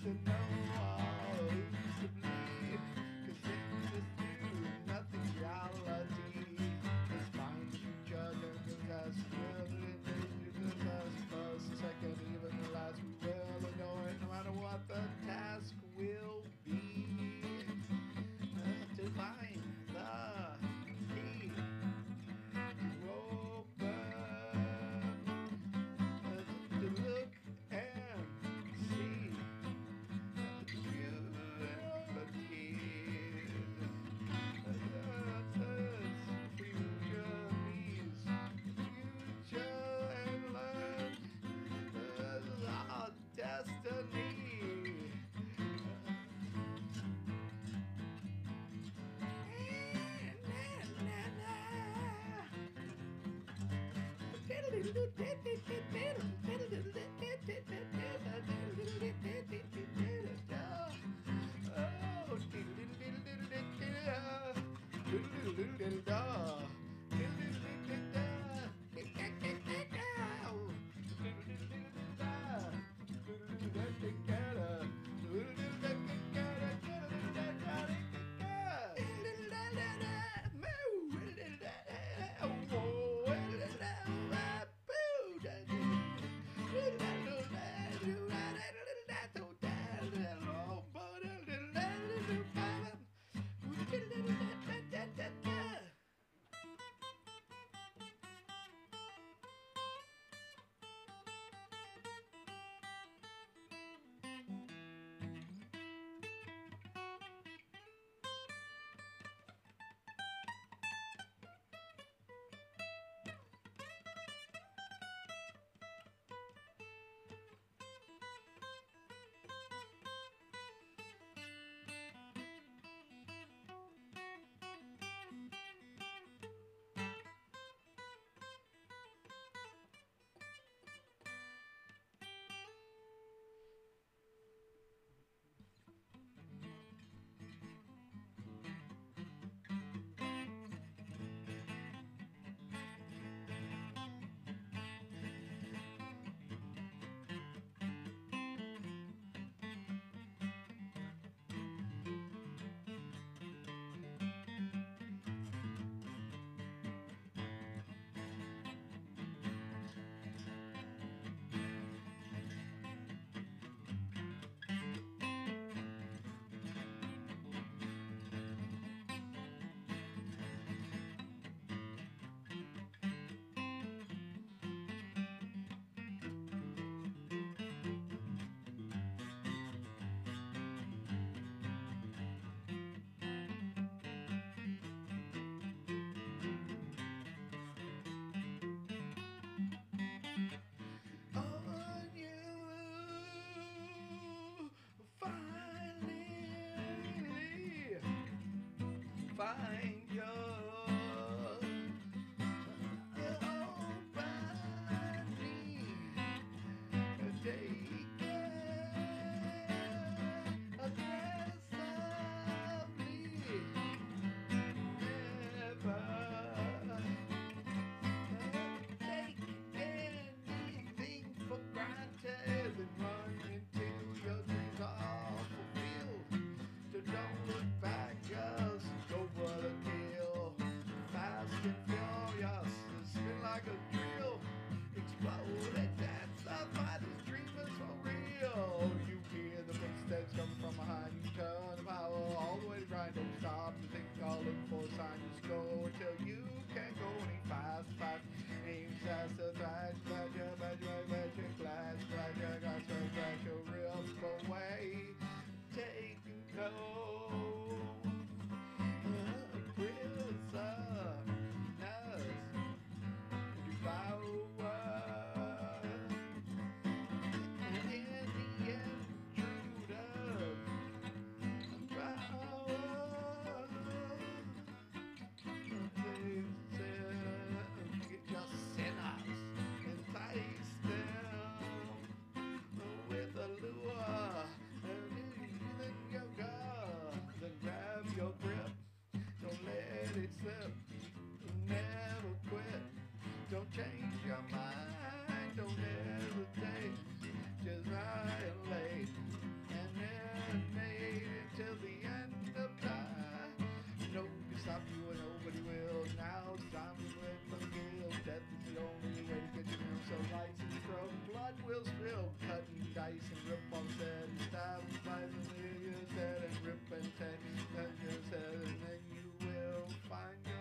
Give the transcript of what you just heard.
to know all used to bleed. Cause things just do nothing reality. It's fine if you judge and as well in the first, second, even the last we will ignore it no matter what the task will be. To find the key to open, to look and see the beauty. Future needs future and learn our destiny. On you finally find your own body. Take care aggressively. Never take anything for granted and run until your dreams are fulfilled. So don't look back, just go for the kill. Fast and furious, spin like a drill. Exploded, that's why this dream is so real. You hear the footsteps come from behind, you turn the power all the way to grind. Don't stop to think, I'll look for a sign. Just go until you can't go any fast. Aim fast to thrash, pleasure, pleasure, clash, pleasure, clash, rip away, take and go. Prisoners, devour. And in the end, intruders, devour. Just sinners, entice them with a lure. And then you go, then grab your grip. Don't let it slip. Never quit. Don't change your mind. Don't hesitate. Just violate and blood will spill. Cutting dice and rip on set and stab and slice and leave your head and rip and take your head, and then you will find your